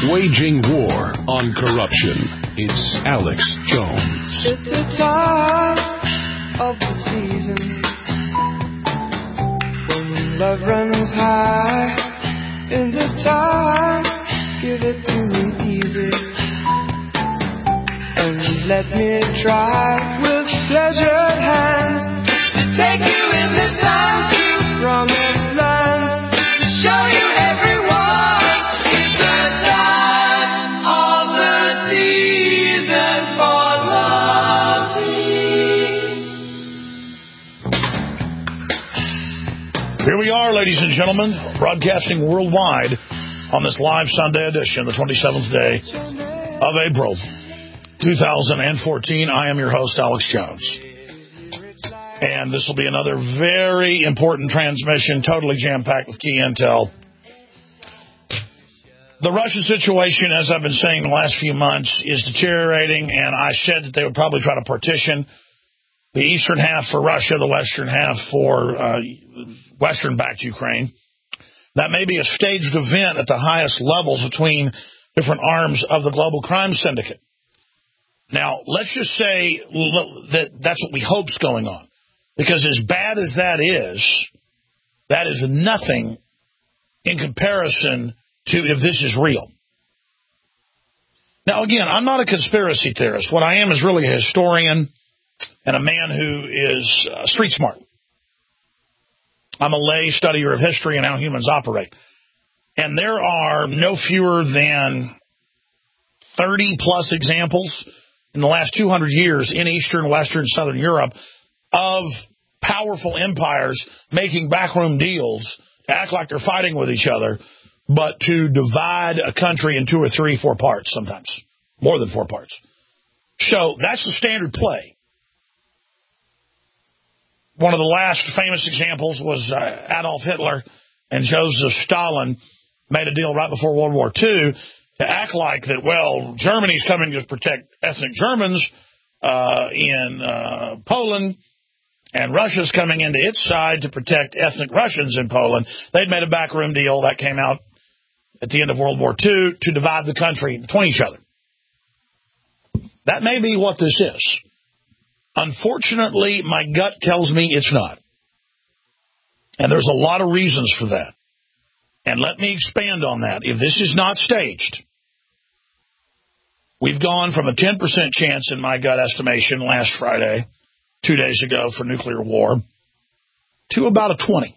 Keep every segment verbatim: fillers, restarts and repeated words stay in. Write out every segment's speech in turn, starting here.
Waging war on corruption. It's Alex Jones. It's the time of the season when love runs high. In this time, give it to me easy and let me try with pleasured hands to take you in this time to promised lands, to show you everyone it's the time of the season for loving. Here we are, ladies and gentlemen, broadcasting worldwide on this live Sunday edition, the twenty-seventh day of April, two thousand fourteen. I am your host, Alex Jones. And this will be another very important transmission, totally jam-packed with key intel. The Russia situation, as I've been saying the last few months, is deteriorating, and I said that they would probably try to partition the eastern half for Russia, the western half for uh, western-backed Ukraine. That may be a staged event at the highest levels between different arms of the global crime syndicate. Now, let's just say that that's what we hope's going on. Because as bad as that is, that is nothing in comparison to if this is real. Now, again, I'm not a conspiracy theorist. What I am is really a historian and a man who is uh, street smart. I'm a lay studier of history and how humans operate. And there are no fewer than thirty-plus examples in the last two hundred years in Eastern, Western, Southern Europe of powerful empires making backroom deals to act like they're fighting with each other, but to divide a country in two or three, four parts sometimes, more than four parts. So that's the standard play. One of the last famous examples was uh, Adolf Hitler and Joseph Stalin made a deal right before World War Two to act like that, well, Germany's coming to protect ethnic Germans uh, in uh, Poland, and Russia's coming into its side to protect ethnic Russians in Poland. They'd made a backroom deal that came out at the end of World War Two to divide the country between each other. That may be what this is. Unfortunately, my gut tells me it's not. And there's a lot of reasons for that. And let me expand on that. If this is not staged, we've gone from a ten percent chance in my gut estimation last Friday, two days ago for nuclear war, to about a twenty.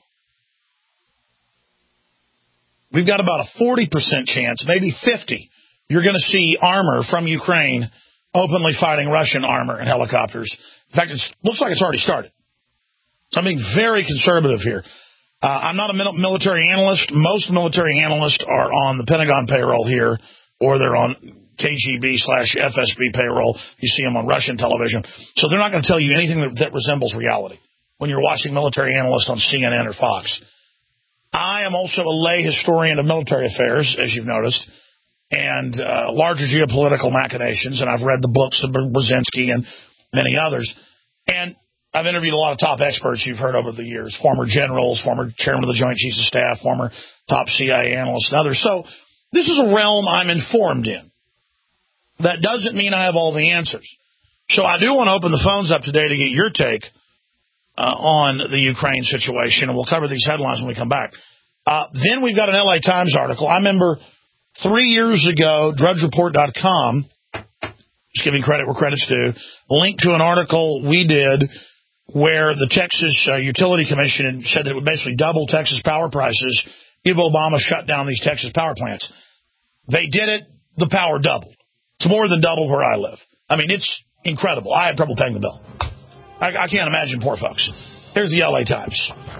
We've got about a forty percent chance, maybe fifty. You're going to see armor from Ukraine openly fighting Russian armor and helicopters. In fact, it looks like it's already started. So I'm being very conservative here. Uh, I'm not a military analyst. Most military analysts are on the Pentagon payroll here, or they're on K G B slash F S B payroll. You see them on Russian television. So they're not going to tell you anything that, that resembles reality when you're watching military analysts on C N N or Fox. I am also a lay historian of military affairs, as you've noticed, and uh, larger geopolitical machinations, and I've read the books of Brzezinski and many others. And I've interviewed a lot of top experts you've heard over the years, former generals, former chairman of the Joint Chiefs of Staff, former top C I A analysts, and others. So this is a realm I'm informed in. That doesn't mean I have all the answers. So I do want to open the phones up today to get your take uh, on the Ukraine situation, and we'll cover these headlines when we come back. Uh, then we've got an L A Times article. I remember three years ago, drudge report dot com, just giving credit where credit's due, linked to an article we did where the Texas uh, Utility Commission said that it would basically double Texas power prices if Obama shut down these Texas power plants. They did it. The power doubled. It's more than double where I live. I mean, it's incredible. I have trouble paying the bill. I, I can't imagine poor folks. Here's the L A Times.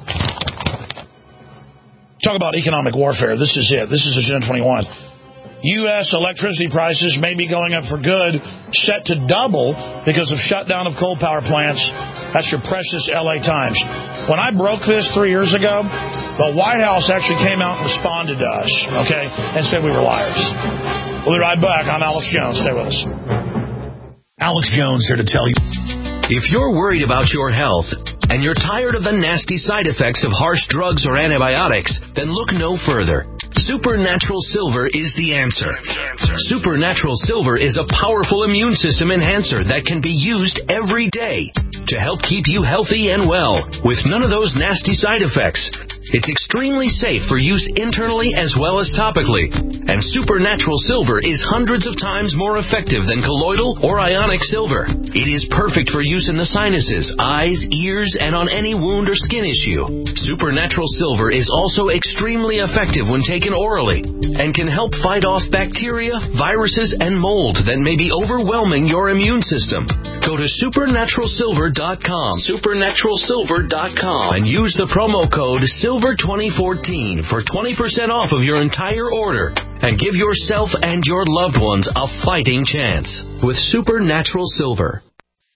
Talk about economic warfare. This is it. This is Agenda twenty-one. U S electricity prices may be going up for good, set to double because of shutdown of coal power plants. That's your precious L A Times. When I broke this three years ago, the White House actually came out and responded to us, okay, and said we were liars. We'll be right back. I'm Alex Jones. Stay with us. Alex Jones here to tell you. If you're worried about your health and you're tired of the nasty side effects of harsh drugs or antibiotics, then look no further. Supernatural Silver is the answer. Supernatural Silver is a powerful immune system enhancer that can be used every day to help keep you healthy and well, with none of those nasty side effects. It's extremely safe for use internally as well as topically. And Supernatural Silver is hundreds of times more effective than colloidal or ionic silver. It is perfect for use in the sinuses, eyes, ears, and on any wound or skin issue. Supernatural Silver is also extremely effective when taken orally and can help fight off bacteria, viruses, and mold that may be overwhelming your immune system. Go to supernatural silver dot com, supernatural silver dot com, and use the promo code silver twenty fourteen for twenty percent off of your entire order. And give yourself and your loved ones a fighting chance with Supernatural Silver.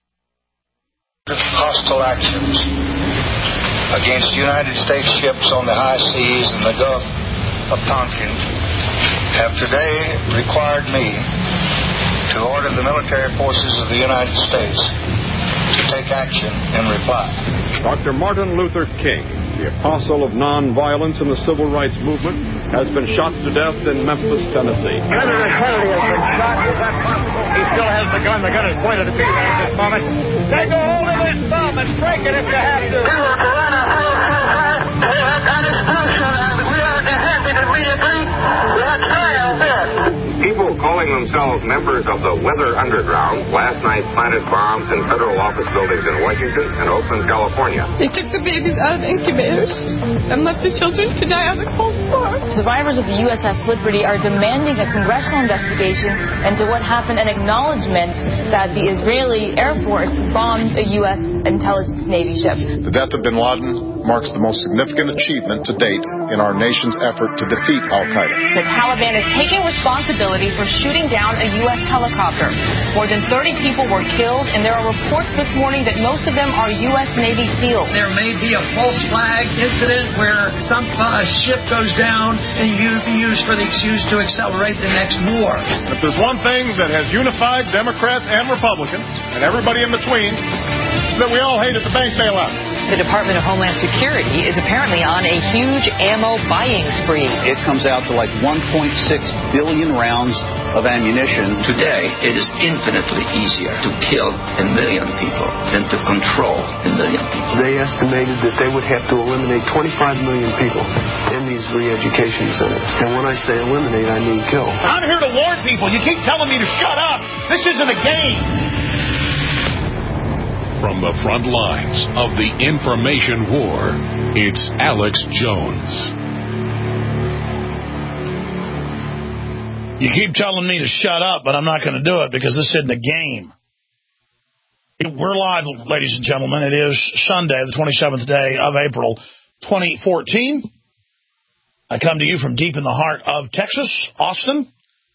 Hostile actions against United States ships on the high seas and the Gulf of Tonkin have today required me to order the military forces of the United States to take action in reply. Doctor Martin Luther King, the apostle of nonviolence in the civil rights movement, has been shot to death in Memphis, Tennessee. Senator Kennedy has been shot. Is that possible? He still has the gun. The gun is pointed at me at this moment. Take a hold of his thumb and break it if you have to. We want to run a high that is personal. We are happy that we agree. We are trying this. People calling themselves members of the Weather Underground last night planted bombs in federal office buildings in Washington and Oakland, California. They took the babies out of the incubators and left the children to die on the cold floor. Survivors of the U S S Liberty are demanding a congressional investigation into what happened and acknowledgement that the Israeli Air Force bombed a U S intelligence Navy ship. The death of bin Laden marks the most significant achievement to date in our nation's effort to defeat al-Qaeda. The Taliban is taking responsibility for shooting down a U S helicopter. More than thirty people were killed, and there are reports this morning that most of them are U S Navy SEALs. There may be a false flag incident where some uh, ship goes down and you be used for the excuse to accelerate the next war. If there's one thing that has unified Democrats and Republicans, and everybody in between, it's that we all hated the bank bailout. The Department of Homeland Security is apparently on a huge ammo buying spree. It comes out to like one point six billion rounds of ammunition. Today, it is infinitely easier to kill a million people than to control a million people. They estimated that they would have to eliminate twenty-five million people in these re-education centers. And when I say eliminate, I mean kill. I'm here to warn people. You keep telling me to shut up. This isn't a game. From the front lines of the information war, it's Alex Jones. You keep telling me to shut up, but I'm not going to do it because this isn't a game. We're live, ladies and gentlemen. It is Sunday, the twenty-seventh day of April, twenty fourteen. I come to you from deep in the heart of Texas, Austin.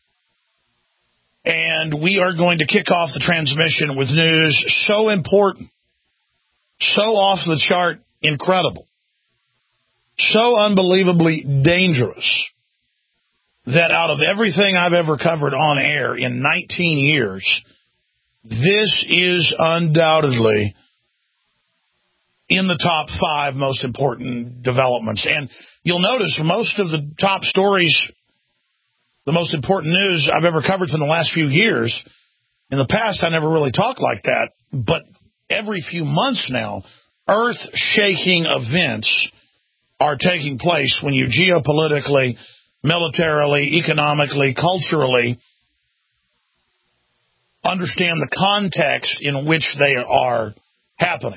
And we are going to kick off the transmission with news so important, so off the chart incredible, so unbelievably dangerous that out of everything I've ever covered on air in nineteen years, this is undoubtedly in the top five most important developments. And you'll notice most of the top stories, the most important news I've ever covered from the last few years. In the past, I never really talked like that. But every few months now, earth-shaking events are taking place when you geopolitically, militarily, economically, culturally understand the context in which they are happening.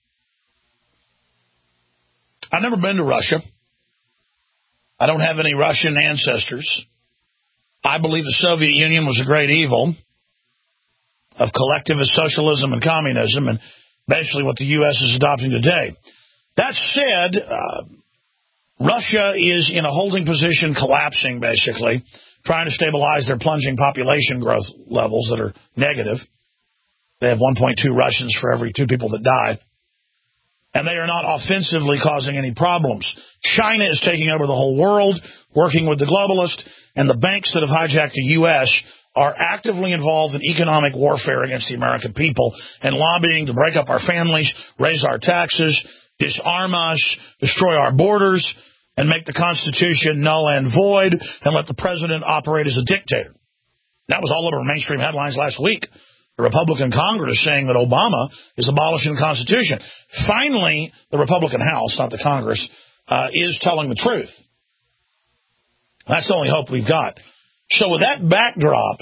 I've never been to Russia. I don't have any Russian ancestors. I believe the Soviet Union was a great evil of collectivist socialism and communism, and basically what the U S is adopting today. That said, uh, Russia is in a holding position, collapsing, basically, trying to stabilize their plunging population growth levels that are negative. They have one point two Russians for every two people that die. And they are not offensively causing any problems. China is taking over the whole world, working with the globalists, and the banks that have hijacked the U S are actively involved in economic warfare against the American people and lobbying to break up our families, raise our taxes, disarm us, destroy our borders, and make the Constitution null and void and let the president operate as a dictator. That was all over mainstream headlines last week. The Republican Congress saying that Obama is abolishing the Constitution. Finally, the Republican House, not the Congress, uh, is telling the truth. That's the only hope we've got. So with that backdrop,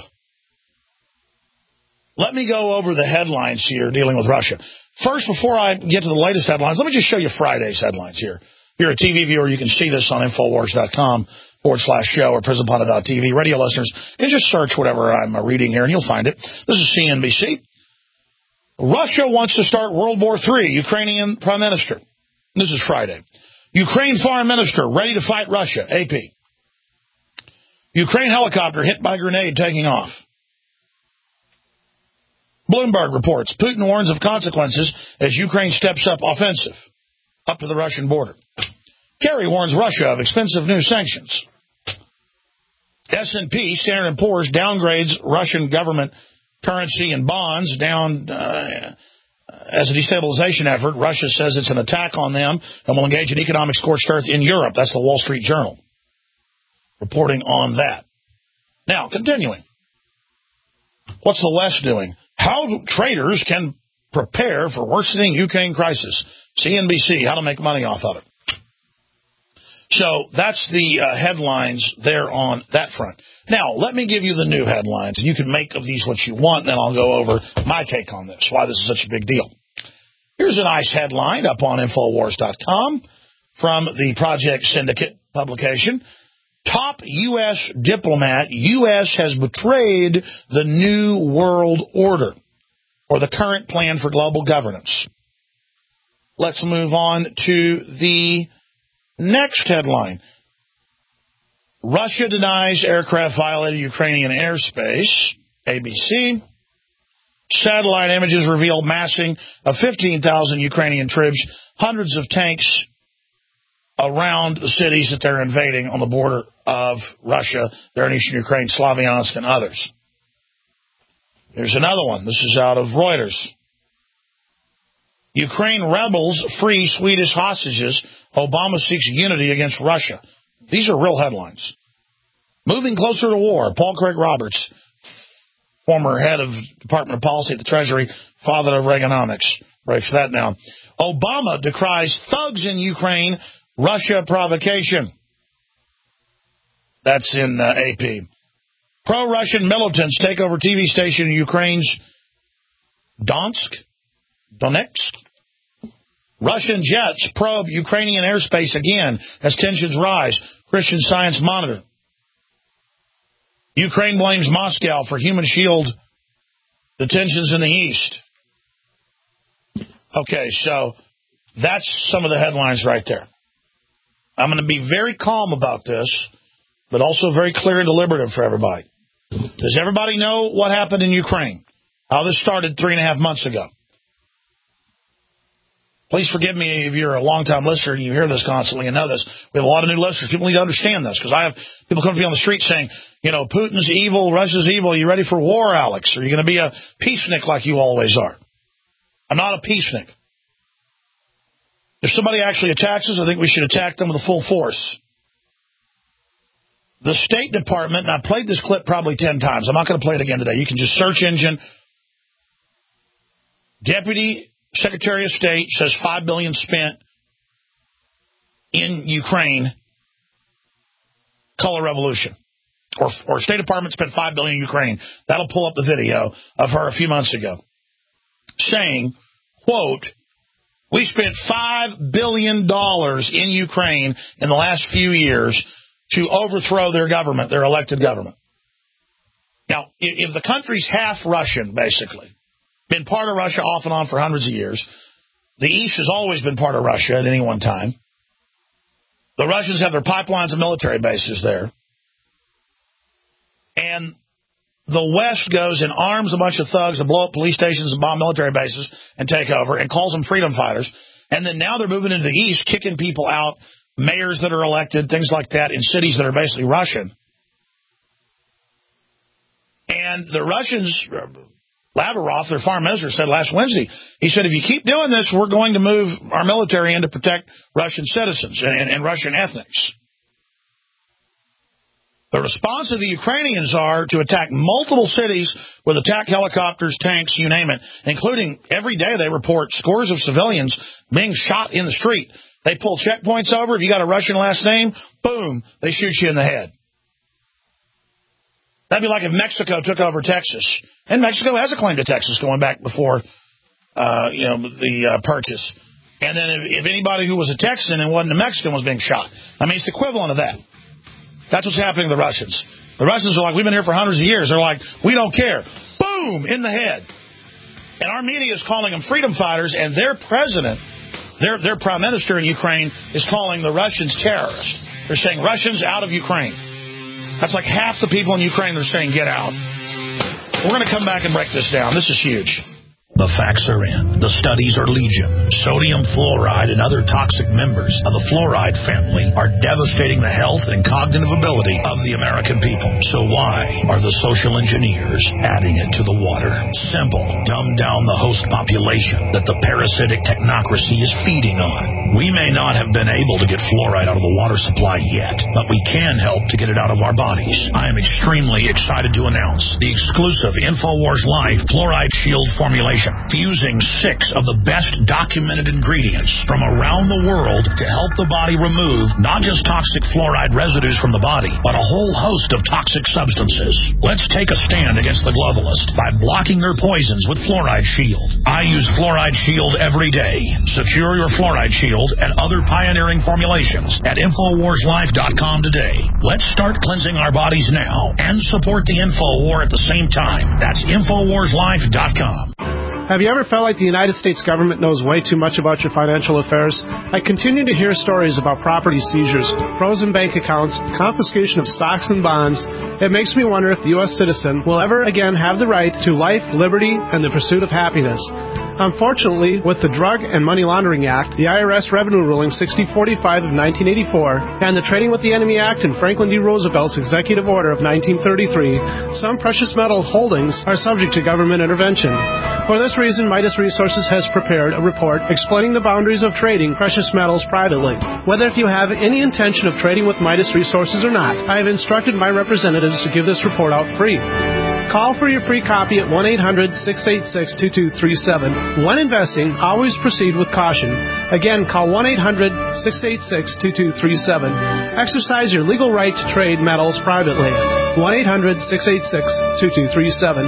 let me go over the headlines here dealing with Russia. First, before I get to the latest headlines, let me just show you Friday's headlines here. If you're a T V viewer, you can see this on Infowars.com forward slash show or prison planet dot T V. Radio listeners, you can just search whatever I'm reading here, and you'll find it. This is C N B C. Russia wants to start World War Three. Ukrainian Prime Minister. This is Friday. Ukraine Foreign Minister ready to fight Russia. A P. Ukraine helicopter hit by grenade taking off. Bloomberg reports Putin warns of consequences as Ukraine steps up offensive up to the Russian border. Kerry warns Russia of expensive new sanctions. S and P, Standard and Poor's, downgrades Russian government currency and bonds down uh, as a destabilization effort. Russia says it's an attack on them and will engage in economic scorched earth in Europe. That's the Wall Street Journal reporting on that. Now, continuing. What's the West doing? How traders can prepare for worsening Ukraine crisis. C N B C, how to make money off of it. So that's the uh, headlines there on that front. Now, let me give you the new headlines, and you can make of these what you want, and then I'll go over my take on this, why this is such a big deal. Here's a nice headline up on Infowars dot com from the Project Syndicate publication. Top U S diplomat, U S has betrayed the New World Order, or the current plan for global governance. Let's move on to the next headline. Russia denies aircraft violated Ukrainian airspace. A B C. Satellite images reveal massing of fifteen thousand Ukrainian troops, hundreds of tanks around the cities that they're invading on the border of Russia. They're in eastern Ukraine, Slavyansk, and others. Here's another one. This is out of Reuters. Ukraine rebels free Swedish hostages. Obama seeks unity against Russia. These are real headlines. Moving closer to war. Paul Craig Roberts, former head of Department of Policy at the Treasury, father of Reaganomics, breaks that down. Obama decries thugs in Ukraine, Russia provocation. That's in uh, A P. Pro-Russian militants take over T V station in Ukraine's Donetsk. Donetsk. Russian jets probe Ukrainian airspace again as tensions rise. Christian Science Monitor. Ukraine blames Moscow for human shield detentions in the east. Okay, so that's some of the headlines right there. I'm going to be very calm about this, but also very clear and deliberative for everybody. Does everybody know what happened in Ukraine? How this started three and a half months ago? Please forgive me if you're a long-time listener and you hear this constantly and know this. We have a lot of new listeners. People need to understand this, because I have people come to me on the street saying, you know, Putin's evil, Russia's evil. Are you ready for war, Alex? Are you going to be a peacenik like you always are? I'm not a peacenik. If somebody actually attacks us, I think we should attack them with full force. The State Department, and I played this clip probably ten times. I'm not going to play it again today. You can just search engine. Deputy Secretary of State says five billion dollars spent in Ukraine. Color revolution. Or, or State Department spent five billion dollars in Ukraine. That'll pull up the video of her a few months ago saying, quote, we spent five billion dollars in Ukraine in the last few years to overthrow their government, their elected government. Now, if the country's half Russian, basically, been part of Russia off and on for hundreds of years, the East has always been part of Russia at any one time. The Russians have their pipelines and military bases there. And the West goes and arms a bunch of thugs and blow up police stations and bomb military bases and take over and calls them freedom fighters. And then now they're moving into the East, kicking people out, mayors that are elected, things like that, in cities that are basically Russian. And the Russians Lavrov, their foreign minister, said last Wednesday, he said, if you keep doing this, we're going to move our military in to protect Russian citizens and, and Russian ethnics. The response of the Ukrainians are to attack multiple cities with attack helicopters, tanks, you name it, including every day they report scores of civilians being shot in the street. They pull checkpoints over. If you got a Russian last name, boom, they shoot you in the head. That'd be like if Mexico took over Texas. And Mexico has a claim to Texas going back before uh, you know, the uh, purchase. And then if, if anybody who was a Texan and wasn't a Mexican was being shot. I mean, it's the equivalent of that. That's what's happening to the Russians. The Russians are like, we've been here for hundreds of years. They're like, we don't care. Boom, in the head. And our media is calling them freedom fighters, and their president, their, their prime minister in Ukraine, is calling the Russians terrorists. They're saying Russians out of Ukraine. That's like half the people in Ukraine that are saying get out. We're going to come back and break this down. This is huge. The facts are in. The studies are legion. Sodium fluoride and other toxic members of the fluoride family are devastating the health and cognitive ability of the American people. So why are the social engineers adding it to the water? Simple. Dumb down the host population that the parasitic technocracy is feeding on. We may not have been able to get fluoride out of the water supply yet, but we can help to get it out of our bodies. I am extremely excited to announce the exclusive InfoWars Life Fluoride Shield formulation, fusing six of the best documented ingredients from around the world to help the body remove not just toxic fluoride residues from the body, but a whole host of toxic substances. Let's take a stand against the globalists by blocking their poisons with Fluoride Shield. I use Fluoride Shield every day. Secure your Fluoride Shield and other pioneering formulations at Infowars Life dot com today. Let's start cleansing our bodies now and support the Info War at the same time. That's Infowars Life dot com. Have you ever felt like the United States government knows way too much about your financial affairs? I continue to hear stories about property seizures, frozen bank accounts, confiscation of stocks and bonds. It makes me wonder if the U S citizen will ever again have the right to life, liberty, and the pursuit of happiness. Unfortunately, with the Drug and Money Laundering Act, the I R S Revenue Ruling sixty forty-five of nineteen eighty-four, and the Trading with the Enemy Act and Franklin D. Roosevelt's Executive Order of nineteen thirty-three, some precious metal holdings are subject to government intervention. For this reason, Midas Resources has prepared a report explaining the boundaries of trading precious metals privately. Whether if you have any intention of trading with Midas Resources or not, I have instructed my representatives to give this report out free. Call for your free copy at one eight hundred six eight six two two three seven. When investing, always proceed with caution. Again, call one eight hundred six eight six two two three seven. Exercise your legal right to trade metals privately at one eight hundred six eight six two two three seven.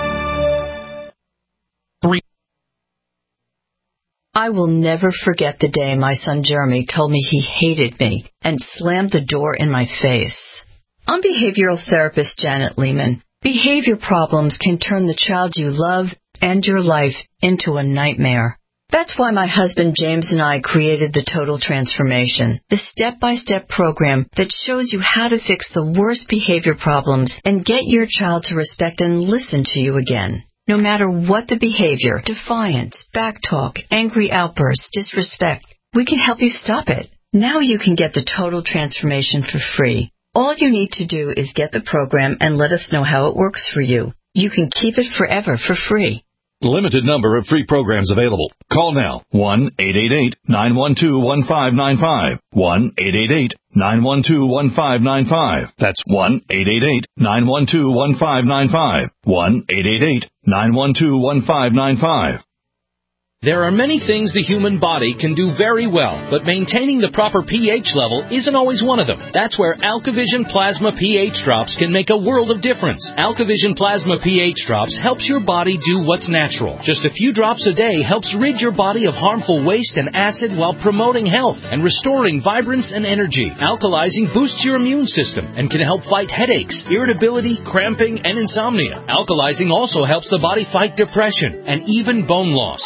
I will never forget the day my son Jeremy told me he hated me and slammed the door in my face. I'm behavioral therapist Janet Lehman. Behavior problems can turn the child you love and your life into a nightmare. That's why my husband James and I created the Total Transformation, the step-by-step program that shows you how to fix the worst behavior problems and get your child to respect and listen to you again. No matter what the behavior, defiance, backtalk, angry outbursts, disrespect, we can help you stop it. Now you can get the Total Transformation for free. All you need to do is get the program and let us know how it works for you. You can keep it forever for free. Limited number of free programs available. Call now. one eight eight eight nine one two one five nine five. one eight eight eight nine one two one five nine five. That's one eight eight eight nine one two one five nine five. one eight eight eight nine one two one five nine five. There are many things the human body can do very well, but maintaining the proper pH level isn't always one of them. That's where AlkaVision Plasma pH Drops can make a world of difference. AlkaVision Plasma pH Drops helps your body do what's natural. Just a few drops a day helps rid your body of harmful waste and acid while promoting health and restoring vibrance and energy. Alkalizing boosts your immune system and can help fight headaches, irritability, cramping, and insomnia. Alkalizing also helps the body fight depression and even bone loss. To learn more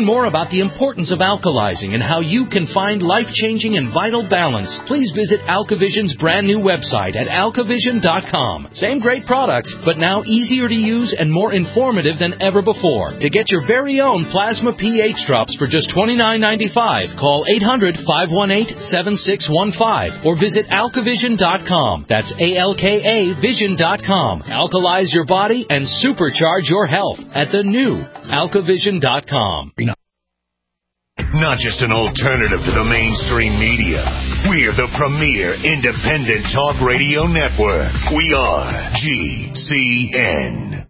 more about the importance of alkalizing and how you can find life-changing and vital balance, please visit AlkaVision's brand new website at alkavision dot com. Same great products, but now easier to use and more informative than ever before. To get your very own plasma pH drops for just twenty-nine ninety-five, call eight hundred, five one eight, seven six one five or visit alkavision dot com. That's A L K A vision dot com. Alkalize your body and supercharge your health at the new alkavision dot com. Not just an alternative to the mainstream media. We're the premier independent talk radio network. We are G C N.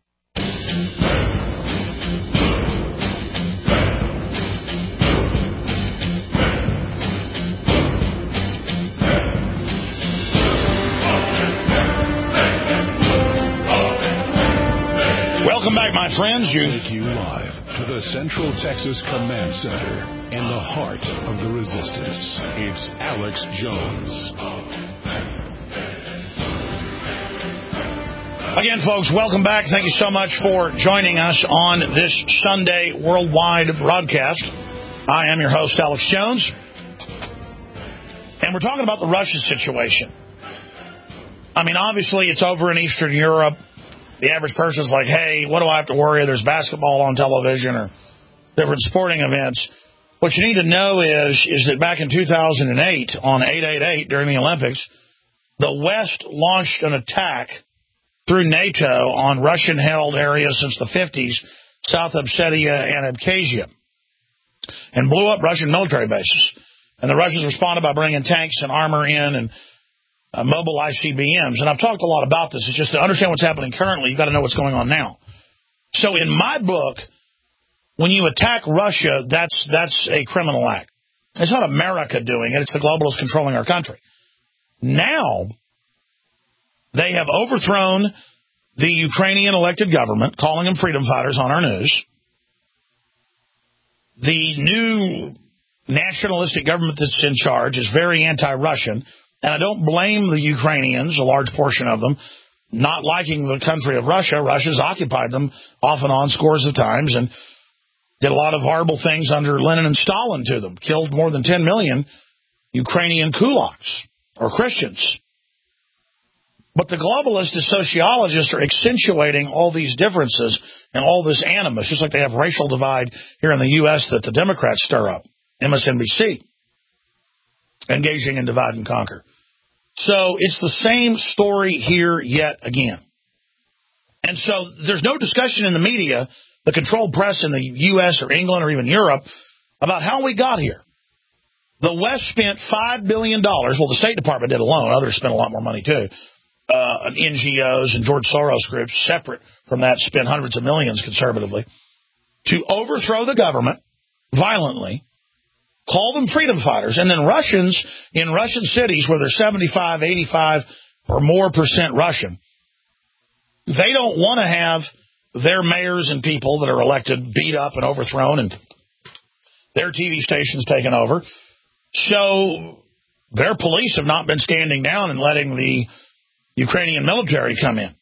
Welcome back, my friends. You take you live to the Central Texas Command Center in the heart of the resistance. It's Alex Jones. Again, folks, welcome back. Thank you so much for joining us on this Sunday worldwide broadcast. I am your host, Alex Jones. And we're talking about the Russia situation. I mean, obviously, it's over in Eastern Europe. The average person's like, hey, what do I have to worry? There's basketball on television or different sporting events. What you need to know is, is that back in two thousand eight, on eight eight eight, during the Olympics, the West launched an attack through NATO on Russian-held areas since the fifties, South Ossetia and Abkhazia, and blew up Russian military bases. And the Russians responded by bringing tanks and armor in and Uh, mobile I C B Ms. And I've talked a lot about this. It's just to understand what's happening currently, you've got to know what's going on now. So in my book, when you attack Russia, that's that's a criminal act. It's not America doing it. It's the globalists controlling our country. Now, they have overthrown the Ukrainian elected government, calling them freedom fighters on our news. The new nationalistic government that's in charge is very anti-Russian. And I don't blame the Ukrainians, a large portion of them, not liking the country of Russia. Russia's occupied them off and on scores of times and did a lot of horrible things under Lenin and Stalin to them. Killed more than ten million Ukrainian kulaks, or Christians. But the globalists, the sociologists, are accentuating all these differences and all this animus, just like they have racial divide here in the U S that the Democrats stir up. M S N B C. Engaging in divide and conquer. So it's the same story here yet again. And so there's no discussion in the media, the controlled press in the U S or England or even Europe, about how we got here. The West spent five billion dollars. Well, the State Department did alone. Others spent a lot more money, too. Uh, N G Os and George Soros groups, separate from that, spent hundreds of millions conservatively to overthrow the government violently. Call them freedom fighters. And then Russians in Russian cities where they're seventy-five, eighty-five or more percent Russian, they don't want to have their mayors and people that are elected beat up and overthrown and their T V stations taken over. So their police have not been standing down and letting the Ukrainian military come in.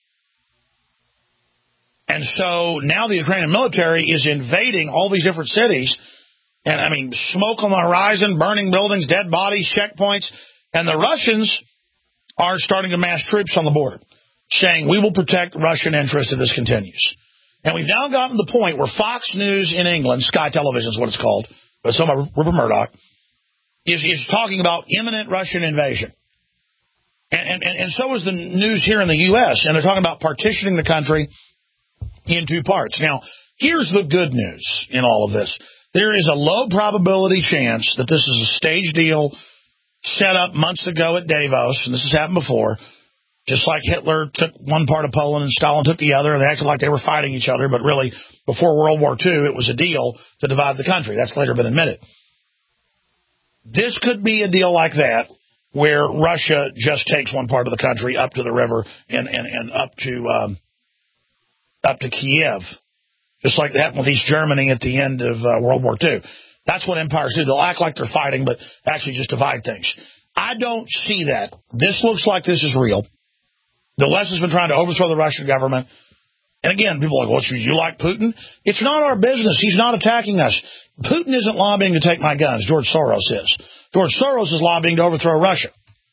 And so now the Ukrainian military is invading all these different cities. And, I mean, smoke on the horizon, burning buildings, dead bodies, checkpoints. And the Russians are starting to mass troops on the border, saying we will protect Russian interests if this continues. And we've now gotten to the point where Fox News in England, Sky Television is what it's called, but some of Rupert Murdoch, is, is talking about imminent Russian invasion. And, and, and so is the news here in the U S, and they're talking about partitioning the country in two parts. Now, here's the good news in all of this. There is a low probability chance that this is a stage deal set up months ago at Davos, and this has happened before, just like Hitler took one part of Poland and Stalin took the other, and they acted like they were fighting each other, but really, before World War Two, it was a deal to divide the country. That's later been admitted. This could be a deal like that, where Russia just takes one part of the country up to the river and, and, and up to um, up to Kiev. Just like that happened with East Germany at the end of uh, World War Two. That's what empires do. They'll act like they're fighting, but actually just divide things. I don't see that. This looks like this is real. The West has been trying to overthrow the Russian government And again, people are like, well, should you like Putin? It's not our business. He's not attacking us. Putin isn't lobbying to take my guns. George Soros is. George Soros is lobbying to overthrow Russia.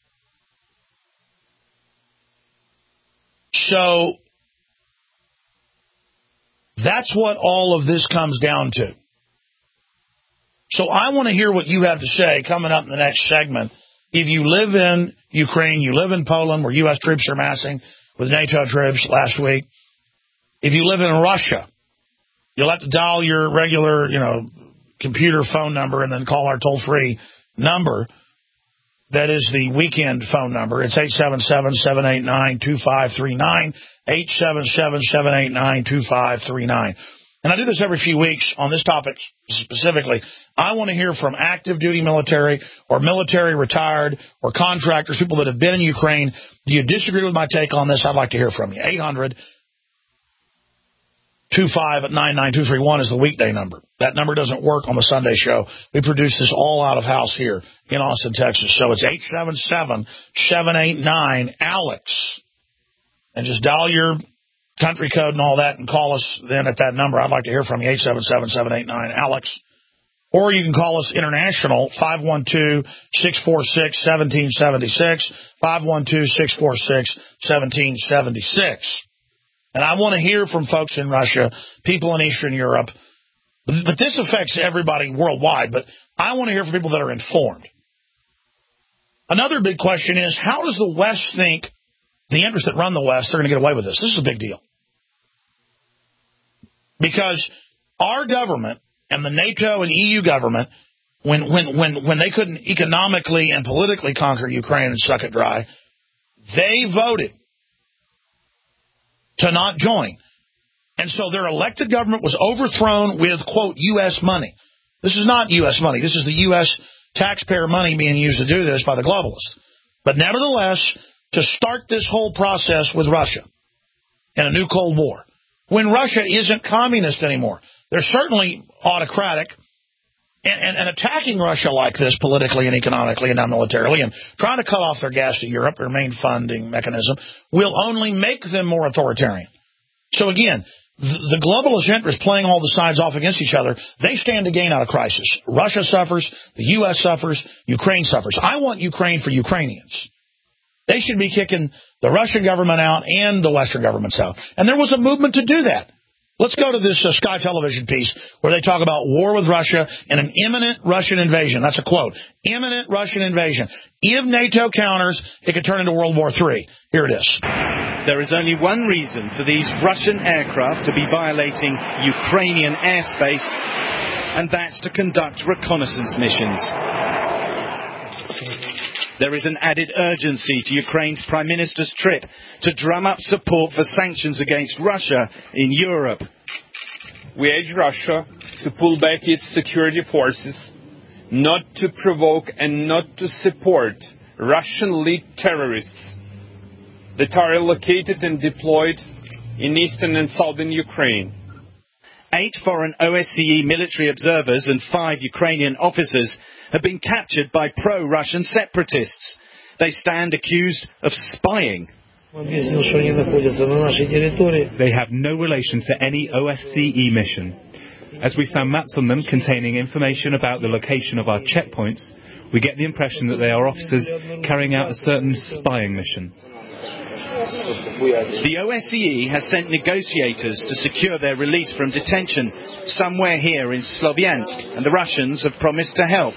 So that's what all of this comes down to. So I want to hear what you have to say coming up in the next segment. If you live in Ukraine, you live in Poland, where U S troops are massing with NATO troops last week. If you live in Russia, you'll have to dial your regular, you know, computer phone number and then call our toll-free number. That is the weekend phone number. It's eight seven seven, seven eight nine, two five three nine, eight seven seven, seven eight nine, two five three nine. And I do this every few weeks on this topic specifically. I want to hear from active duty military or military retired or contractors, people that have been in Ukraine. Do you disagree with my take on this? I'd like to hear from you. eight hundred, two five nine nine two three one is the weekday number. That number doesn't work on the Sunday show. We produce this all out of house here in Austin, Texas. So it's eight seven seven, seven eight nine, ALEX. And just dial your country code and all that and call us then at that number. I'd like to hear from you, eight seven seven, seven eight nine, ALEX. Or you can call us international, five one two, six four six, one seven seven six, five one two, six four six, one seven seven six. And I want to hear from folks in Russia, people in Eastern Europe. But this affects everybody worldwide, but I want to hear from people that are informed. Another big question is, how does the West think the interests that run the West are going to get away with this? This is a big deal. Because our government and the NATO and E U government, when when when when they couldn't economically and politically conquer Ukraine and suck it dry, they voted to not join. And so their elected government was overthrown with, quote, U S money. This is not U S money. This is the U S taxpayer money being used to do this by the globalists. But nevertheless, to start this whole process with Russia in a new Cold War, when Russia isn't communist anymore, they're certainly autocratic, and, and, and attacking Russia like this politically and economically and not militarily and trying to cut off their gas to Europe, their main funding mechanism, will only make them more authoritarian. So again, the globalist interests playing all the sides off against each other, they stand to gain out of crisis. Russia suffers, the U S suffers, Ukraine suffers. I want Ukraine for Ukrainians. They should be kicking the Russian government out and the Western governments out. And there was a movement to do that. Let's go to this uh, Sky Television piece where they talk about war with Russia and an imminent Russian invasion. That's a quote. Imminent Russian invasion. If NATO counters, it could turn into World War Three. Here it is. There is only one reason for these Russian aircraft to be violating Ukrainian airspace, and that's to conduct reconnaissance missions. There is an added urgency to Ukraine's Prime Minister's trip to drum up support for sanctions against Russia in Europe. We urge Russia to pull back its security forces, not to provoke and not to support Russian-led terrorists that are located and deployed in eastern and southern Ukraine. Eight foreign O S C E military observers and five Ukrainian officers have been captured by pro-Russian separatists. They stand accused of spying. They have no relation to any O S C E mission. As we found maps on them containing information about the location of our checkpoints, we get the impression that they are officers carrying out a certain spying mission. The O S C E has sent negotiators to secure their release from detention somewhere here in Sloviansk, and the Russians have promised to help.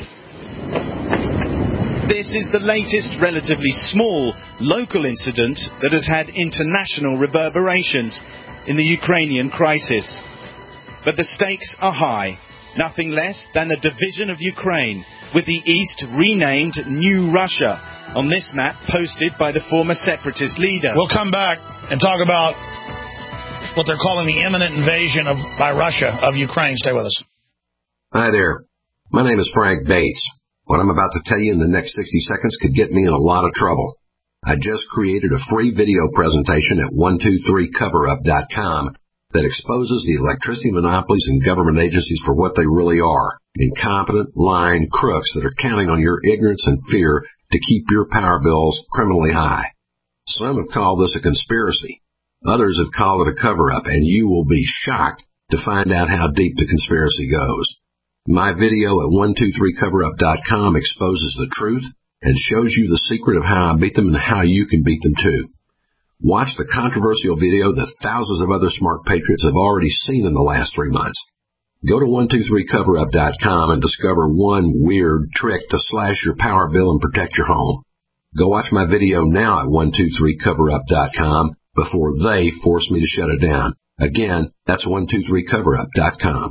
This is the latest relatively small local incident that has had international reverberations in the Ukrainian crisis. But the stakes are high, nothing less than the division of Ukraine, with the East renamed New Russia on this map posted by the former separatist leader. We'll come back and talk about what they're calling the imminent invasion of by Russia of Ukraine. Stay with us. Hi there. My name is Frank Bates. What I'm about to tell you in the next sixty seconds could get me in a lot of trouble. I just created a free video presentation at one two three cover up dot com that exposes the electricity monopolies and government agencies for what they really are, incompetent, lying crooks that are counting on your ignorance and fear to keep your power bills criminally high. Some have called this a conspiracy. Others have called it a cover-up, and you will be shocked to find out how deep the conspiracy goes. My video at one two three cover up dot com exposes the truth and shows you the secret of how I beat them and how you can beat them too. Watch the controversial video that thousands of other smart patriots have already seen in the last three months. Go to one two three cover up dot com and discover one weird trick to slash your power bill and protect your home. Go watch my video now at one two three cover up dot com before they force me to shut it down. Again, that's one two three cover up dot com.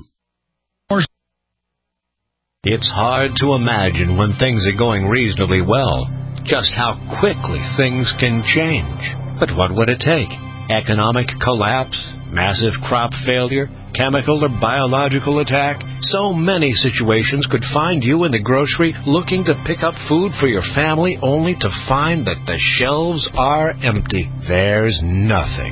It's hard to imagine when things are going reasonably well, just how quickly things can change. But what would it take? Economic collapse? Massive crop failure? Chemical or biological attack? So many situations could find you in the grocery looking to pick up food for your family only to find that the shelves are empty. There's nothing.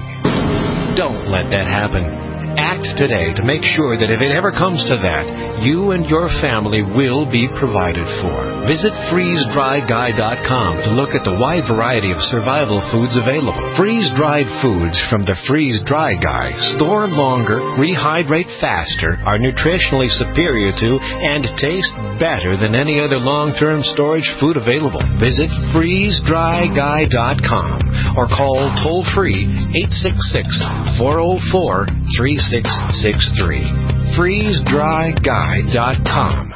Don't let that happen. Act today to make sure that if it ever comes to that, you and your family will be provided for. Visit freeze dry guy dot com to look at the wide variety of survival foods available. Freeze-dried foods from the Freeze Dry Guy store longer, rehydrate faster, are nutritionally superior to, and taste better than any other long-term storage food available. Visit freeze dry guy dot com or call toll-free eight six six, four oh four, three six six three. freeze dry guy dot com.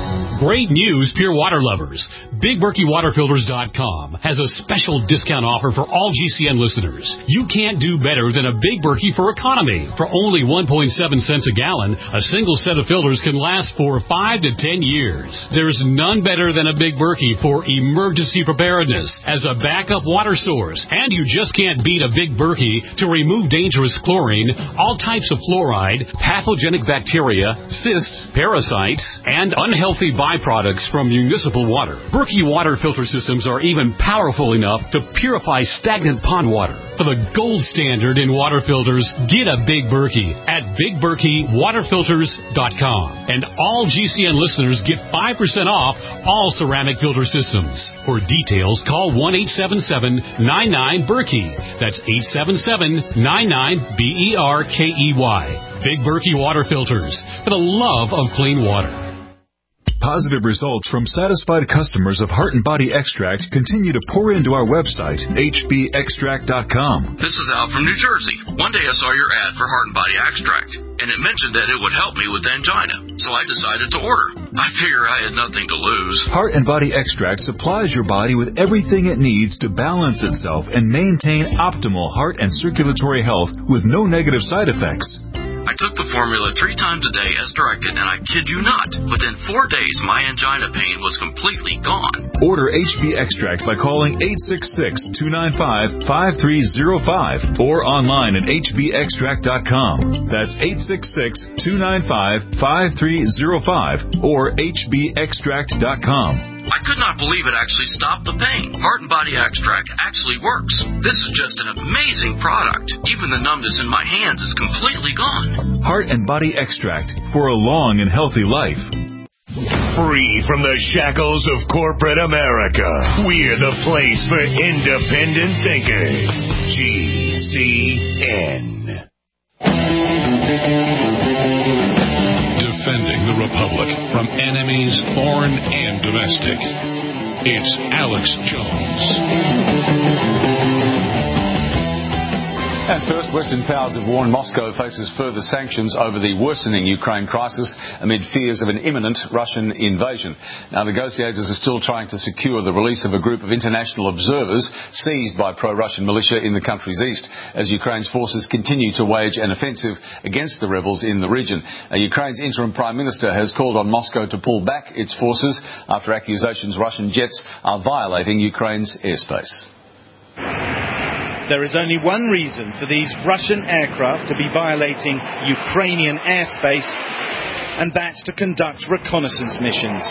Great news, Pure Water lovers. Big Berkey Water Filters dot com has a special discount offer for all G C N listeners. You can't do better than a Big Berkey for economy. For only one point seven cents a gallon, a single set of filters can last for five to ten years. There's none better than a Big Berkey for emergency preparedness as a backup water source. And you just can't beat a Big Berkey to remove dangerous chlorine, all types of fluoride, pathogenic bacteria, cysts, parasites, and unhealthy byproducts from municipal water. Berkey water filter systems are even powerful enough to purify stagnant pond water. For the gold standard in water filters, get a Big Berkey at Big Berkey Water Filters dot com. And all G C N listeners get five percent off all ceramic filter systems. For details, call one eight seven seven, nine nine, Berkey. That's eight seven seven, nine nine, B E R K E Y. Big Berkey Water Filters, for the love of clean water. Positive results from satisfied customers of Heart and Body Extract continue to pour into our website, H B extract dot com. This is Al from New Jersey. One day I saw your ad for Heart and Body Extract, and it mentioned that it would help me with angina, so I decided to order. I figure I had nothing to lose. Heart and Body Extract supplies your body with everything it needs to balance itself and maintain optimal heart and circulatory health with no negative side effects. I took the formula three times a day as directed, and I kid you not, within four days my angina pain was completely gone. Order H B Extract by calling eight six six, two nine five, five three zero five or online at H B extract dot com. That's eight six six, two nine five, five three zero five or H B extract dot com. I could not believe it actually stopped the pain. Heart and Body Extract actually works. This is just an amazing product. Even the numbness in my hands is completely gone. Heart and Body Extract for a long and healthy life. Free from the shackles of corporate America, we're the place for independent thinkers. G C N. Defending the Republic from enemies, foreign and domestic. It's Alex Jones. And first, Western powers have warned Moscow faces further sanctions over the worsening Ukraine crisis amid fears of an imminent Russian invasion. Now, negotiators are still trying to secure the release of a group of international observers seized by pro-Russian militia in the country's east as Ukraine's forces continue to wage an offensive against the rebels in the region. Now, Ukraine's interim prime minister has called on Moscow to pull back its forces after accusations Russian jets are violating Ukraine's airspace. There is only one reason for these Russian aircraft to be violating Ukrainian airspace, and that's to conduct reconnaissance missions.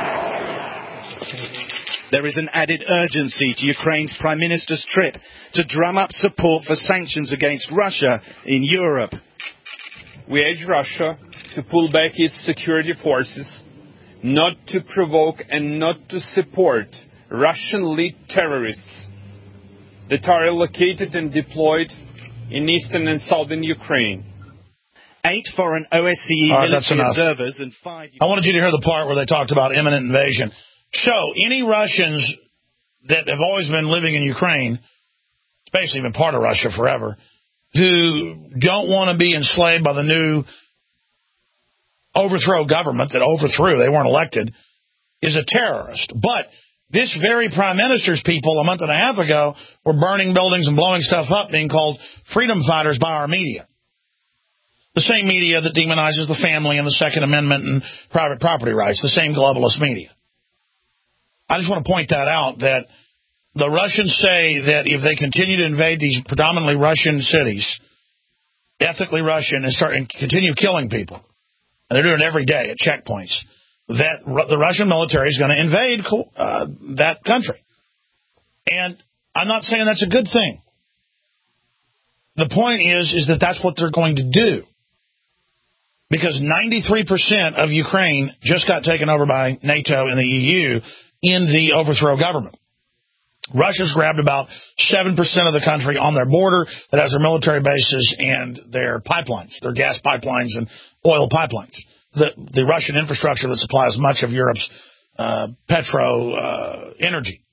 There is an added urgency to Ukraine's Prime Minister's trip to drum up support for sanctions against Russia in Europe. We urge Russia to pull back its security forces, not to provoke and not to support Russian-led terrorists that are located and deployed in eastern and southern Ukraine. Eight foreign O S C E right, military observers and five... I wanted you to hear the part where they talked about imminent invasion. So, any Russians that have always been living in Ukraine, it's basically been part of Russia forever, who don't want to be enslaved by the new overthrow government that overthrew, they weren't elected, is a terrorist. But this very prime minister's people a month and a half ago were burning buildings and blowing stuff up, being called freedom fighters by our media. The same media that demonizes the family and the Second Amendment and private property rights, the same globalist media. I just want to point that out, that the Russians say that if they continue to invade these predominantly Russian cities, ethnically Russian, and start and continue killing people, and they're doing it every day at checkpoints, that the Russian military is going to invade uh, that country. And I'm not saying that's a good thing. The point is, is that that's what they're going to do. Because ninety-three percent of Ukraine just got taken over by NATO and the E U in the overthrow government. Russia's grabbed about seven percent of the country on their border that has their military bases and their pipelines, their gas pipelines and oil pipelines. The, the Russian infrastructure that supplies much of Europe's uh, petro uh, energy.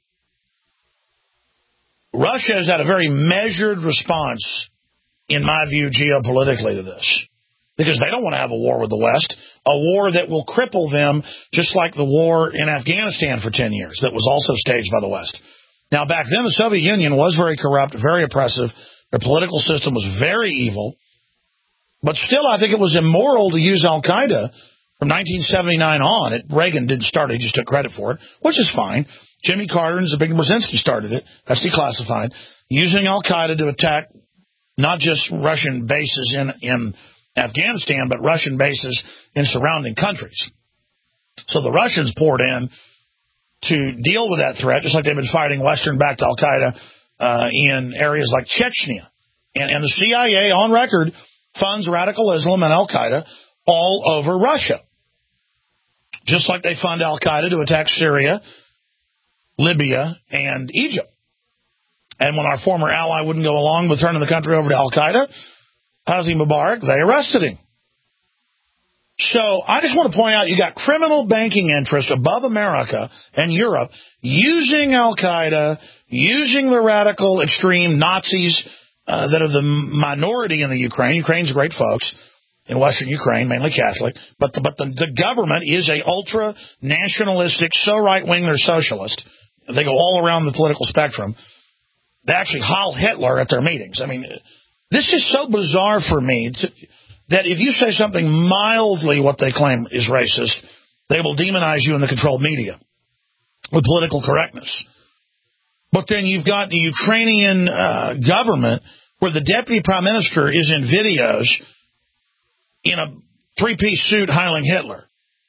Russia has had a very measured response, in my view, geopolitically to this. Because they don't want to have a war with the West, a war that will cripple them, just like the war in Afghanistan for ten years that was also staged by the West. Now, back then, the Soviet Union was very corrupt, very oppressive. Their political system was very evil. But still, I think it was immoral to use al-Qaeda from nineteen seventy-nine on. It, Reagan didn't start it, he just took credit for it, which is fine. Jimmy Carter and Zbigniew Brzezinski started it. That's declassified. Using al-Qaeda to attack not just Russian bases in in Afghanistan, but Russian bases in surrounding countries. So the Russians poured in to deal with that threat, just like they've been fighting Western-backed al-Qaeda uh, in areas like Chechnya. And, and the C I A, on record, funds radical Islam and al-Qaeda all over Russia. Just like they fund al-Qaeda to attack Syria, Libya, and Egypt. And when our former ally wouldn't go along with turning the country over to al-Qaeda, Hosni Mubarak, they arrested him. So I just want to point out, you got criminal banking interests above America and Europe using al-Qaeda, using the radical extreme Nazis uh, that are the minority in the Ukraine. Ukraine's great folks in Western Ukraine, mainly Catholic. But the, but the, the government is a ultra-nationalistic, so right-wing they're socialist. They go all around the political spectrum. They actually Heil Hitler at their meetings. I mean, this is so bizarre for me to, that if you say something mildly what they claim is racist, they will demonize you in the controlled media with political correctness. But then you've got the Ukrainian uh, government where the deputy prime minister is in videos in a three-piece suit hailing Hitler.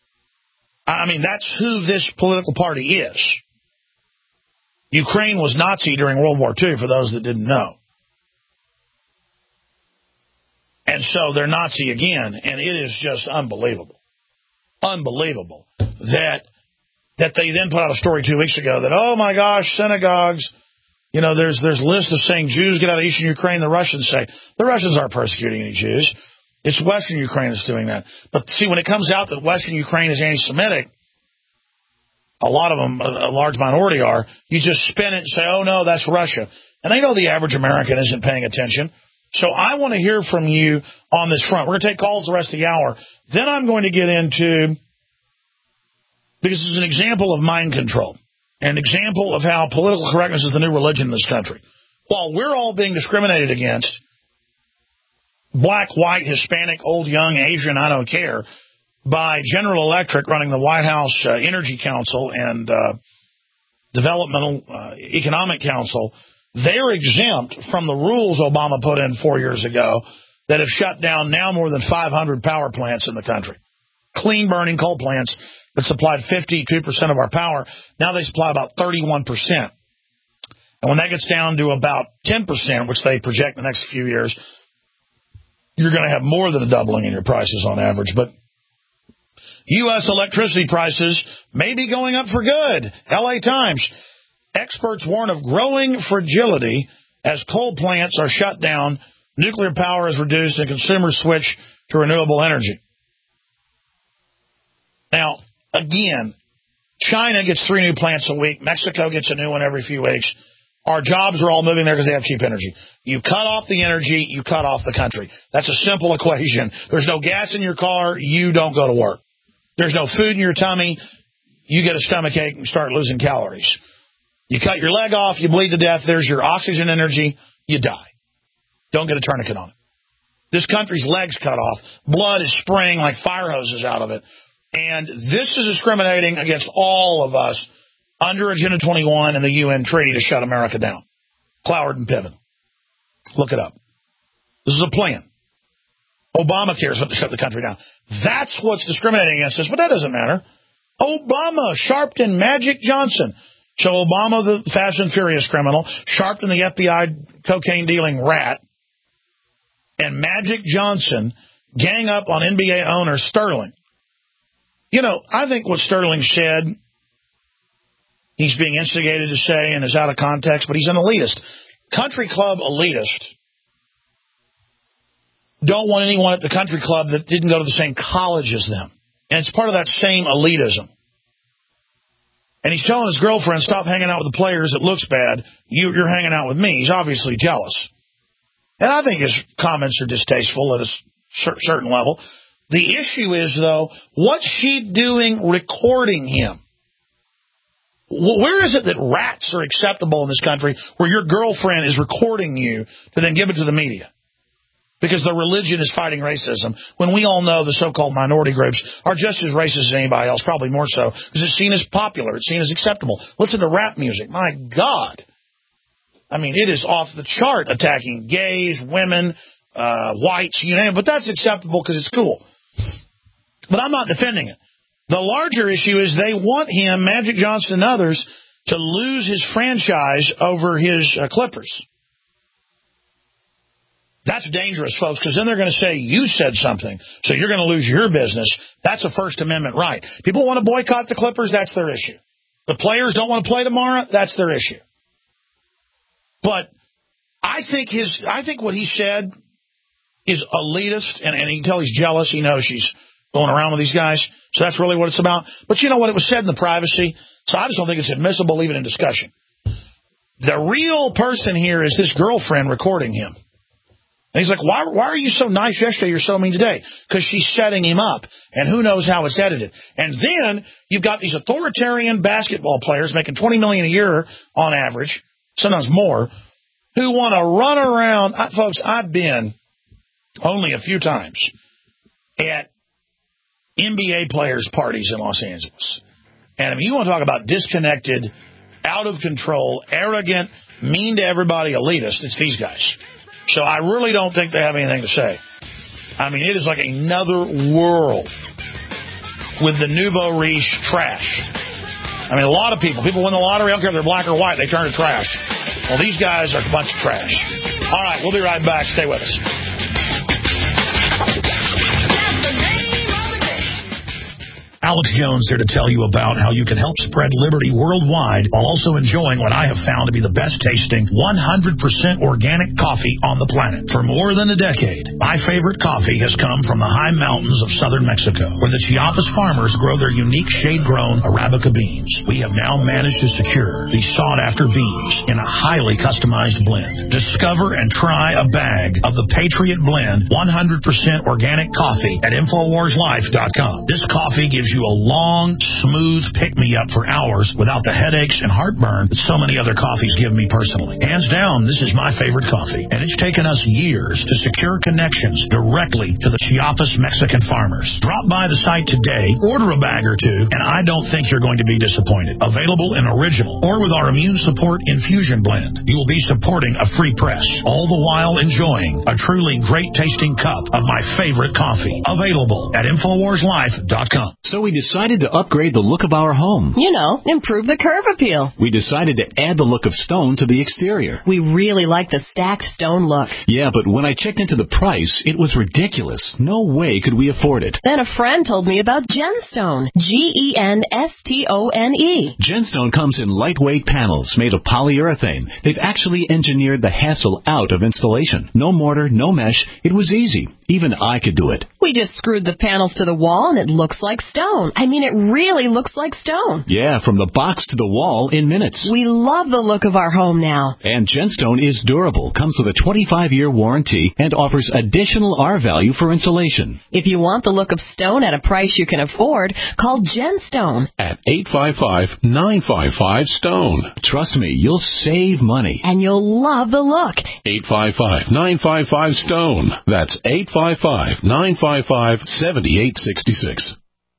I mean, that's who this political party is. Ukraine was Nazi during World War Two, for those that didn't know. And so they're Nazi again, and it is just unbelievable. Unbelievable that that they then put out a story two weeks ago that, oh, my gosh, synagogues, you know, there's there's a list of saying Jews get out of eastern Ukraine. The Russians say. The Russians aren't persecuting any Jews. It's western Ukraine that's doing that. But, see, when it comes out that western Ukraine is anti-Semitic, a lot of them, a, a large minority are, you just spin it and say, oh, no, that's Russia. And they know the average American isn't paying attention. So I want to hear from you on this front. We're going to take calls the rest of the hour. Then I'm going to get into, because this is an example of mind control, an example of how political correctness is the new religion in this country. While we're all being discriminated against, black, white, Hispanic, old, young, Asian, I don't care, by General Electric running the White House uh, Energy Council and uh, Developmental uh, Economic Council, they're exempt from the rules Obama put in four years ago that have shut down now more than five hundred power plants in the country. Clean-burning coal plants that supplied fifty-two percent of our power, now they supply about thirty-one percent. And when that gets down to about ten percent, which they project in the next few years, you're going to have more than a doubling in your prices on average. But U S electricity prices may be going up for good. L A Times. Experts warn of growing fragility as coal plants are shut down Nuclear power is reduced and consumers switch to renewable energy. Now, again, China gets three new plants a week. Mexico gets a new one every few weeks. Our jobs are all moving there because they have cheap energy. You cut off the energy, you cut off the country. That's a simple equation. There's no gas in your car, you don't go to work. There's no food in your tummy, you get a stomachache and start losing calories. You cut your leg off, you bleed to death, there's your oxygen energy, you die. Don't get a tourniquet on it. This country's legs cut off. Blood is spraying like fire hoses out of it. And this is discriminating against all of us under Agenda twenty-one and the U N treaty to shut America down. Cloward and Piven. Look it up. This is a plan. Obamacare is what to shut the country down. That's what's discriminating against us, but that doesn't matter. Obama, Sharpton, Magic Johnson. So Obama, the Fast and Furious criminal, Sharpton, the F B I cocaine-dealing rat, and Magic Johnson gang up on N B A owner Sterling. You know, I think what Sterling said, he's being instigated to say and is out of context, but he's an elitist. Country club elitist don't want anyone at the country club that didn't go to the same college as them. And it's part of that same elitism. And he's telling his girlfriend, stop hanging out with the players. It looks bad. You, you're hanging out with me. He's obviously jealous. And I think his comments are distasteful at a certain level. The issue is, though, what's she doing recording him? Where is it that rats are acceptable in this country where your girlfriend is recording you to then give it to the media? Because the religion is fighting racism, when we all know the so-called minority groups are just as racist as anybody else, probably more so, because it's seen as popular, it's seen as acceptable. Listen to rap music. My God. I mean, it is off the chart attacking gays, women, uh, whites, you name it, but that's acceptable because it's cool. But I'm not defending it. The larger issue is they want him, Magic Johnson and others, to lose his franchise over his uh, Clippers. That's dangerous, folks, because then they're going to say you said something, so you're going to lose your business. That's a First Amendment right. People want to boycott the Clippers, that's their issue. The players don't want to play tomorrow, that's their issue. But I think his, I think what he said is elitist, and, and you can tell he's jealous. He knows she's going around with these guys, so that's really what it's about. But you know what? It was said in the privacy, so I just don't think it's admissible even in discussion. The real person here is this girlfriend recording him. And he's like, why, why are you so nice yesterday, you're so mean today? Because she's setting him up, and who knows how it's edited. And then you've got these authoritarian basketball players making twenty million dollars a year on average, sometimes more, who want to run around. I, folks, I've been only a few times at N B A players' parties in Los Angeles. And if you want to talk about disconnected, out of control, arrogant, mean to everybody, elitist, it's these guys. So I really don't think they have anything to say. I mean, it is like another world with the nouveau riche trash. I mean, a lot of people, people win the lottery, I don't care if they're black or white, they turn to trash. Well, these guys are a bunch of trash. All right, we'll be right back. Stay with us. Alex Jones here to tell you about how you can help spread liberty worldwide while also enjoying what I have found to be the best tasting one hundred percent organic coffee on the planet. For more than a decade, my favorite coffee has come from the high mountains of southern Mexico, where the Chiapas farmers grow their unique shade-grown Arabica beans. We have now managed to secure these sought-after beans in a highly customized blend. Discover and try a bag of the Patriot Blend one hundred percent organic coffee at Infowars Life dot com. This coffee gives you a long, smooth pick-me-up for hours without the headaches and heartburn that so many other coffees give me personally. Hands down, this is my favorite coffee, and it's taken us years to secure connections directly to the Chiapas Mexican farmers. Drop by the site today, order a bag or two, and I don't think you're going to be disappointed. Available in original or with our immune support infusion blend. You will be supporting a free press, all the while enjoying a truly great-tasting cup of my favorite coffee. Available at Infowars Life dot com. So So we decided to upgrade the look of our home. You know, improve the curb appeal. We decided to add the look of stone to the exterior. We really like the stacked stone look. Yeah, but when I checked into the price, it was ridiculous. No way could we afford it. Then a friend told me about Genstone. G E N S T O N E. Genstone comes in lightweight panels made of polyurethane. They've actually engineered the hassle out of installation. No mortar, no mesh. It was easy. Even I could do it. We just screwed the panels to the wall and it looks like stone. I mean, it really looks like stone. Yeah, from the box to the wall in minutes. We love the look of our home now. And Genstone is durable, comes with a twenty-five year warranty, and offers additional R value for insulation. If you want the look of stone at a price you can afford, call Genstone at eight five five, nine five five, STONE. Trust me, you'll save money. And you'll love the look. eight five five, nine five five, STONE. That's eight five five, nine five five, seven eight six six.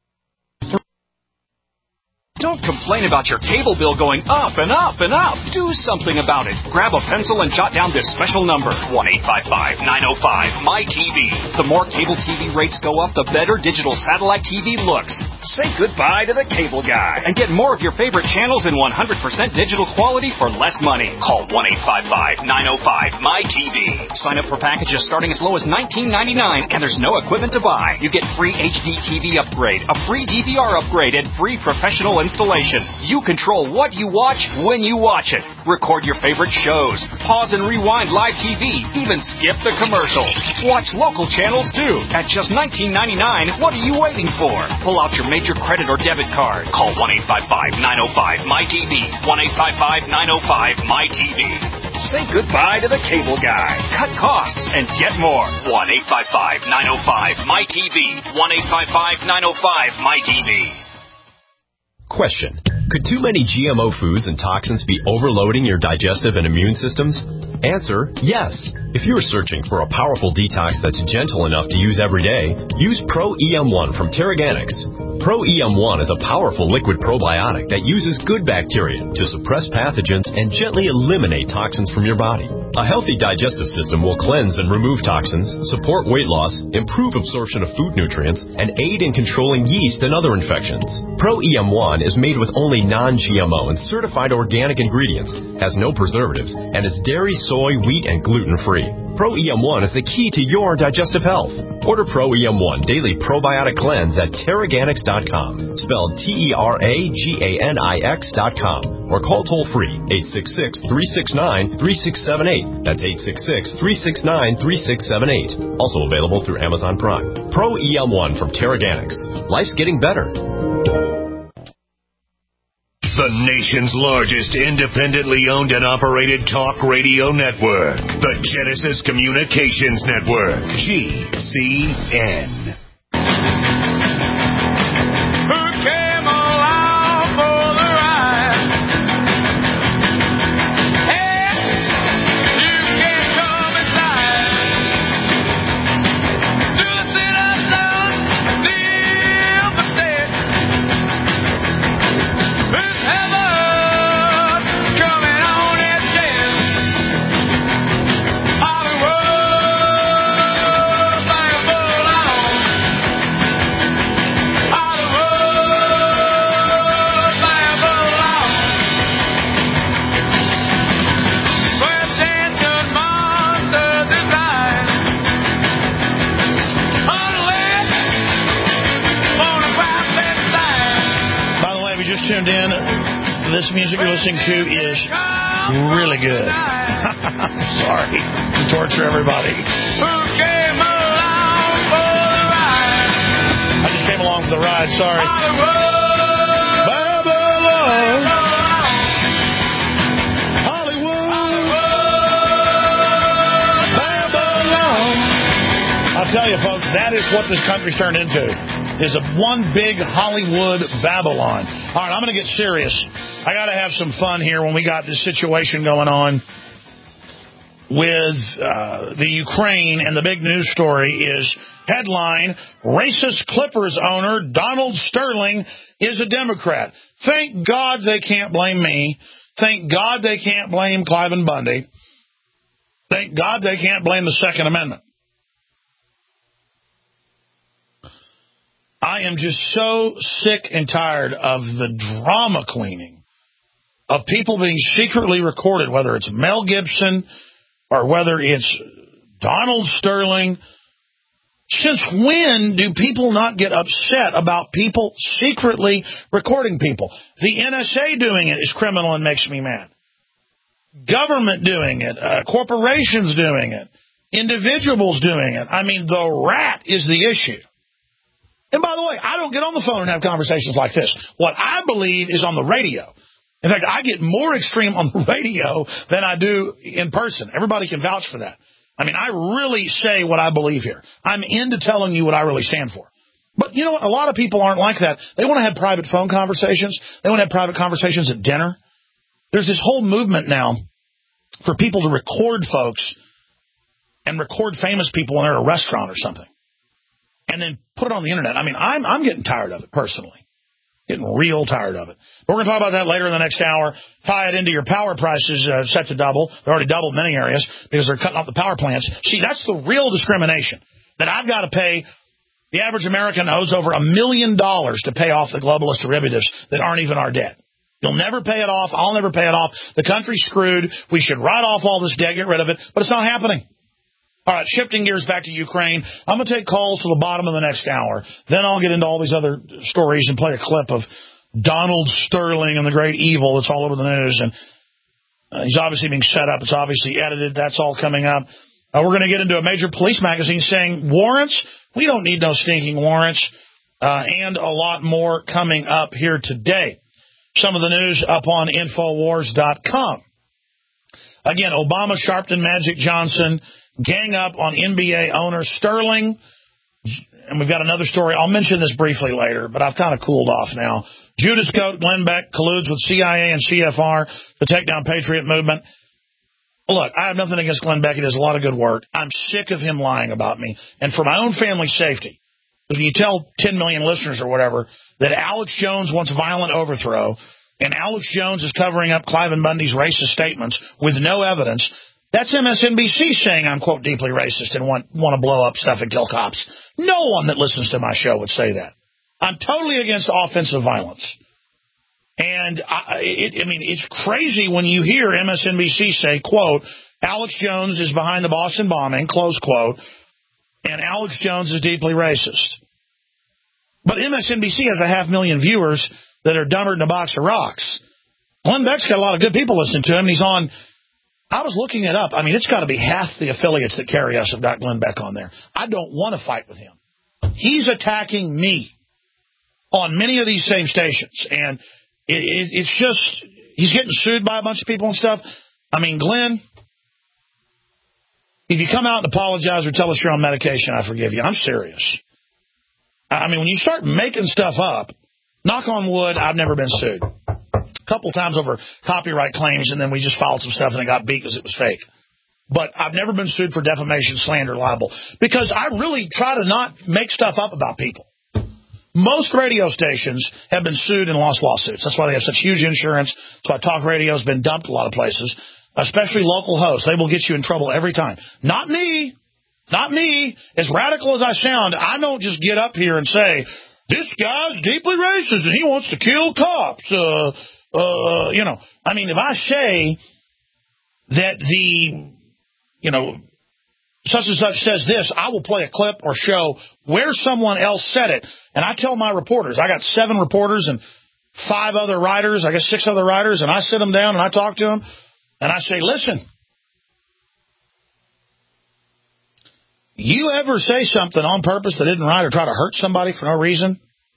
Don't complain about your cable bill going up and up and up. Do something about it. Grab a pencil and jot down this special number, one eight five five, nine oh five, M Y T V. The more cable T V rates go up, the better digital satellite T V looks. Say goodbye to the cable guy and get more of your favorite channels in one hundred percent digital quality for less money. Call one eight five five, nine oh five, M Y T V. Sign up for packages starting as low as nineteen ninety-nine, and there's no equipment to buy. You get free H D T V upgrade, a free D V R upgrade, and free professional installation. Installation. You control what you watch when you watch it. Record your favorite shows. Pause and rewind live T V. Even skip the commercials. Watch local channels too. At just nineteen ninety-nine, what are you waiting for? Pull out your major credit or debit card. Call one eight five five, nine oh five, M Y T V. one eight five five, nine oh five, M Y T V. Say goodbye to the cable guy. Cut costs and get more. one eight five five, nine oh five, M Y T V. one eight five five, nine oh five, M Y T V. Question. Could too many G M O foods and toxins be overloading your digestive and immune systems? Answer, yes. If you are searching for a powerful detox that's gentle enough to use every day, use Pro E M one from Terraganics. Pro E M one is a powerful liquid probiotic that uses good bacteria to suppress pathogens and gently eliminate toxins from your body. A healthy digestive system will cleanse and remove toxins, support weight loss, improve absorption of food nutrients, and aid in controlling yeast and other infections. Pro E M one is made with only non-G M O and certified organic ingredients, has no preservatives, and is dairy, soy, wheat, and gluten-free. Pro E M one is the key to your digestive health. Order Pro E M one Daily Probiotic Cleanse at Terraganics dot com, spelled T E R A G A N I X dot com, or call toll-free eight six six, three six nine, three six seven eight. That's eight six six, three six nine, three six seven eight. Also available through Amazon Prime. Pro E M one from Terraganics. Life's getting better. The nation's largest independently owned and operated talk radio network. The Genesis Communications Network. G C N. Tuned in, this music you're listening to is really good. Sorry to torture everybody. I just came along for the ride, sorry. Babylon. Hollywood. Babylon. I'll tell you, folks, that is what this country's turned into. Is a one big Hollywood Babylon. All right, I'm going to get serious. I got to have some fun here when we got this situation going on with uh, the Ukraine, and the big news story is headline, racist Clippers owner Donald Sterling is a Democrat. Thank God they can't blame me. Thank God they can't blame Cliven Bundy. Thank God they can't blame the Second Amendment. I am just so sick and tired of the drama queening of people being secretly recorded, whether it's Mel Gibson or whether it's Donald Sterling. Since when do people not get upset about people secretly recording people? The N S A doing it is criminal and makes me mad. Government doing it, uh, corporations doing it, individuals doing it. I mean, the rat is the issue. And by the way, I don't get on the phone and have conversations like this. What I believe is on the radio. In fact, I get more extreme on the radio than I do in person. Everybody can vouch for that. I mean, I really say what I believe here. I'm into telling you what I really stand for. But you know what? A lot of people aren't like that. They want to have private phone conversations. They want to have private conversations at dinner. There's this whole movement now for people to record folks and record famous people when they're at a restaurant or something and then put it on the internet. I mean, I'm I'm getting tired of it personally. Getting real tired of it. But we're going to talk about that later in the next hour. Tie it into your power prices uh, set to double. They're already doubled in many areas because they're cutting off the power plants. See, that's the real discrimination, that I've got to pay. The average American owes over a million dollars to pay off the globalist derivatives that aren't even our debt. You'll never pay it off. I'll never pay it off. The country's screwed. We should write off all this debt, get rid of it. But it's not happening. All right, shifting gears back to Ukraine. I'm going to take calls to the bottom of the next hour. Then I'll get into all these other stories and play a clip of Donald Sterling and the great evil that's all over the news. And uh, he's obviously being set up. It's obviously edited. That's all coming up. Uh, we're going to get into a major police magazine saying warrants. We don't need no stinking warrants. Uh, and a lot more coming up here today. Some of the news up on Infowars dot com. Again, Obama, Sharpton, Magic Johnson, gang up on N B A owner Sterling. And we've got another story. I'll mention this briefly later, but I've kind of cooled off now. Judas Coat, Glenn Beck colludes with C I A and C F R to take down Patriot movement. Look, I have nothing against Glenn Beck. He does a lot of good work. I'm sick of him lying about me. And for my own family's safety, if you tell ten million listeners or whatever that Alex Jones wants violent overthrow and Alex Jones is covering up Cliven Bundy's racist statements with no evidence, that's M S N B C saying I'm, quote, deeply racist and want, want to blow up stuff and kill cops. No one that listens to my show would say that. I'm totally against offensive violence. And, I, it, I mean, it's crazy when you hear M S N B C say, quote, Alex Jones is behind the Boston bombing, close quote, and Alex Jones is deeply racist. But M S N B C has a half million viewers that are dumber than a box of rocks. Glenn Beck's got a lot of good people listening to him. He's on, I was looking it up. I mean, it's got to be half the affiliates that carry us have got Glenn Beck on there. I don't want to fight with him. He's attacking me on many of these same stations. And it, it, it's just, he's getting sued by a bunch of people and stuff. I mean, Glenn, if you come out and apologize or tell us you're on medication, I forgive you. I'm serious. I mean, when you start making stuff up, knock on wood, I've never been sued. A couple times over copyright claims, and then we just filed some stuff and it got beat because it was fake. But I've never been sued for defamation, slander, libel, because I really try to not make stuff up about people. Most radio stations have been sued and lost lawsuits. That's why they have such huge insurance. That's why talk radio has been dumped a lot of places, especially local hosts. They will get you in trouble every time. Not me. Not me. As radical as I sound, I don't just get up here and say, this guy's deeply racist and he wants to kill cops. Uh, uh, you know, I mean, if I say that the, you know, such and such says this, I will play a clip or show where someone else said it. And I tell my reporters, I got seven reporters and five other writers, I guess six other writers, and I sit them down and I talk to them and I say, listen, you ever say something on purpose that isn't right or try to hurt somebody for no reason?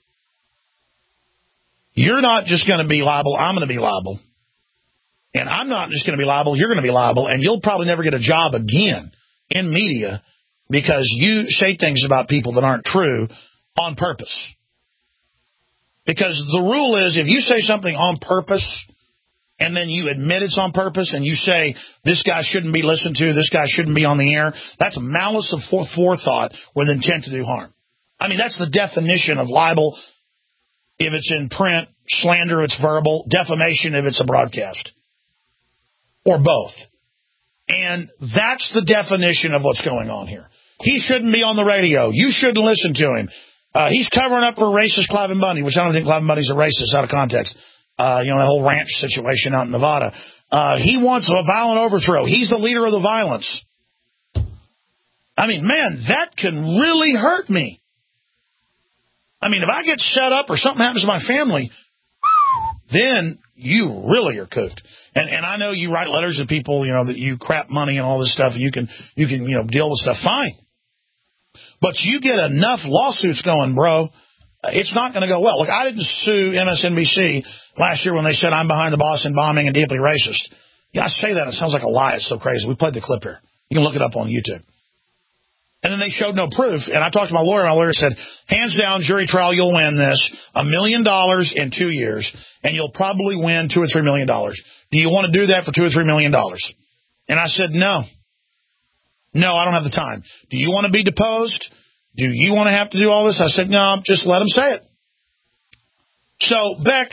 You're not just going to be liable. I'm going to be liable. And I'm not just going to be liable. You're going to be liable. And you'll probably never get a job again in media because you say things about people that aren't true on purpose. Because the rule is if you say something on purpose and then you admit it's on purpose and you say this guy shouldn't be listened to, this guy shouldn't be on the air, that's malice of forethought with intent to do harm. I mean, that's the definition of libel if it's in print, slander if it's verbal, defamation if it's a broadcast, or both. And that's the definition of what's going on here. He shouldn't be on the radio. You shouldn't listen to him. Uh, he's covering up for racist Cliven Bundy, which I don't think Cliven Bundy's a racist, out of context. Uh, you know, that whole ranch situation out in Nevada. Uh, he wants a violent overthrow. He's the leader of the violence. I mean, man, that can really hurt me. I mean, if I get set up or something happens to my family, then you really are cooked. And and I know you write letters to people, you know, that you crap money and all this stuff, and you can you can you know deal with stuff fine. But you get enough lawsuits going, bro, it's not going to go well. Look, I didn't sue M S N B C last year when they said I'm behind the Boston bombing and deeply racist. Yeah, I say that. It sounds like a lie. It's so crazy. We played the clip here. You can look it up on YouTube. And then they showed no proof. And I talked to my lawyer. My lawyer said, hands down, jury trial, you'll win this. A million dollars in two years, and you'll probably win two or three million dollars. Do you want to do that for two or three million dollars? And I said, no. No, I don't have the time. Do you want to be deposed? Do you want to have to do all this? I said, no, just let them say it. So, Beck,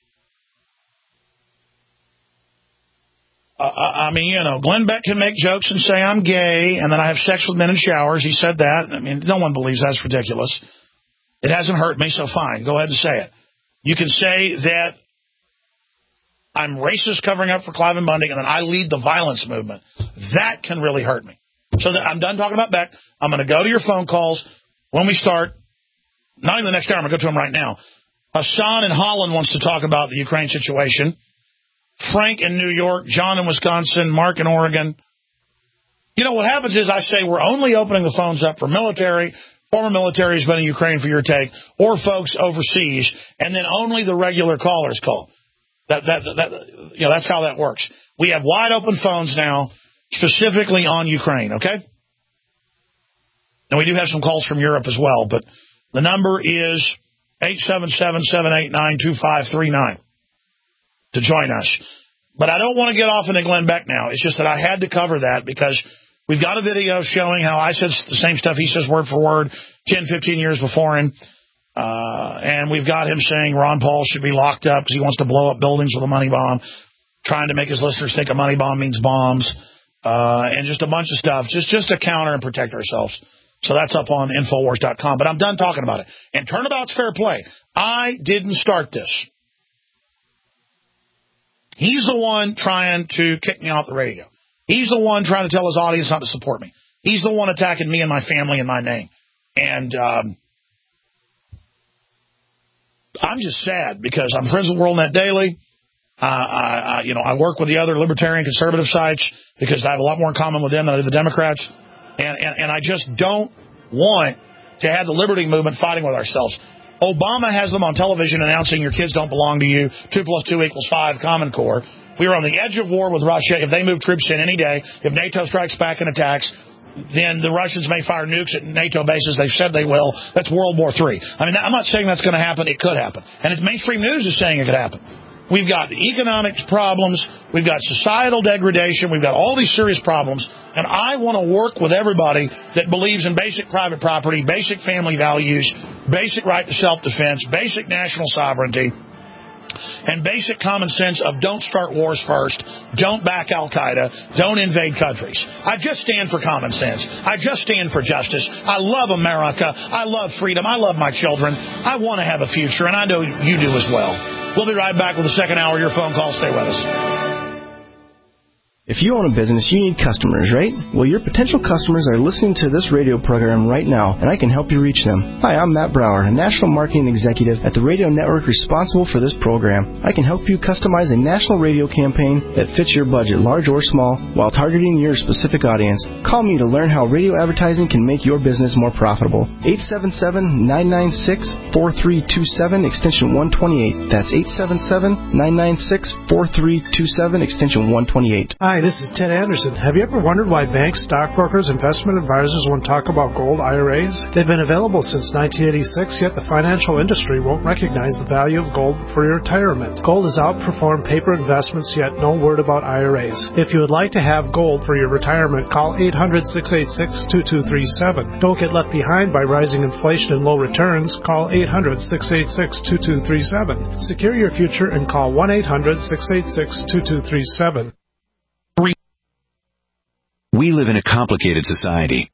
uh, I mean, you know, Glenn Beck can make jokes and say I'm gay and that I have sex with men in showers. He said that. I mean, no one believes that's ridiculous. It hasn't hurt me, so fine. Go ahead and say it. You can say that I'm racist covering up for Cliven Bundy and that I lead the violence movement. That can really hurt me. So that I'm done talking about Beck. I'm going to go to your phone calls when we start. Not even the next hour. I'm going to go to him right now. Hassan in Holland wants to talk about the Ukraine situation. Frank in New York. John in Wisconsin. Mark in Oregon. You know, what happens is I say we're only opening the phones up for military, former military who's been in Ukraine for your take, or folks overseas, and then only the regular callers call. That, that, that, you know, that's how that works. We have wide open phones now, specifically on Ukraine, okay? And we do have some calls from Europe as well, but the number is eight seven seven, seven eight nine, two five three nine to join us. But I don't want to get off into Glenn Beck now. It's just that I had to cover that because we've got a video showing how I said the same stuff he says word for word ten, fifteen years before him. Uh, and we've got him saying Ron Paul should be locked up because he wants to blow up buildings with a money bomb, trying to make his listeners think a money bomb means bombs, uh, and just a bunch of stuff, just, just to counter and protect ourselves. So that's up on Infowars dot com. But I'm done talking about it. And turnabout's fair play. I didn't start this. He's the one trying to kick me off the radio. He's the one trying to tell his audience not to support me. He's the one attacking me and my family and my name. And um, I'm just sad because I'm friends with WorldNet Daily. Uh, I, I, you know, I work with the other libertarian conservative sites because I have a lot more in common with them than I do the Democrats. And, and, and I just don't want to have the liberty movement fighting with ourselves. Obama has them on television announcing your kids don't belong to you. Two plus two equals five, Common Core. We are on the edge of war with Russia. If they move troops in any day, if NATO strikes back and attacks, then the Russians may fire nukes at NATO bases. They've said they will. That's World War Three. I mean, I'm not saying that's going to happen. It could happen. And if mainstream news is saying it could happen. We've got economic problems. We've got societal degradation. We've got all these serious problems. And I want to work with everybody that believes in basic private property, basic family values, basic right to self-defense, basic national sovereignty, and basic common sense of don't start wars first, don't back Al-Qaeda, don't invade countries. I just stand for common sense. I just stand for justice. I love America. I love freedom. I love my children. I want to have a future, and I know you do as well. We'll be right back with the second hour of your phone call. Stay with us. If you own a business, you need customers, right? Well, your potential customers are listening to this radio program right now, and I can help you reach them. Hi, I'm Matt Brower, a national marketing executive at the radio network responsible for this program. I can help you customize a national radio campaign that fits your budget, large or small, while targeting your specific audience. Call me to learn how radio advertising can make your business more profitable. eight seven seven, nine nine six, four three two seven, extension one twenty-eight. That's eight seven seven, nine nine six, four three two seven, extension one twenty-eight. Hi, this is Ted Anderson. Have you ever wondered why banks, stockbrokers, investment advisors won't talk about gold I R As? They've been available since nineteen eighty-six, yet the financial industry won't recognize the value of gold for your retirement. Gold has outperformed paper investments, yet no word about I R As. If you would like to have gold for your retirement, call eight hundred, six eight six, two two three seven. Don't get left behind by rising inflation and low returns. Call eight hundred, six eight six, two two three seven. Secure your future and call one eight hundred, six eight six, two two three seven. We live in a complicated society.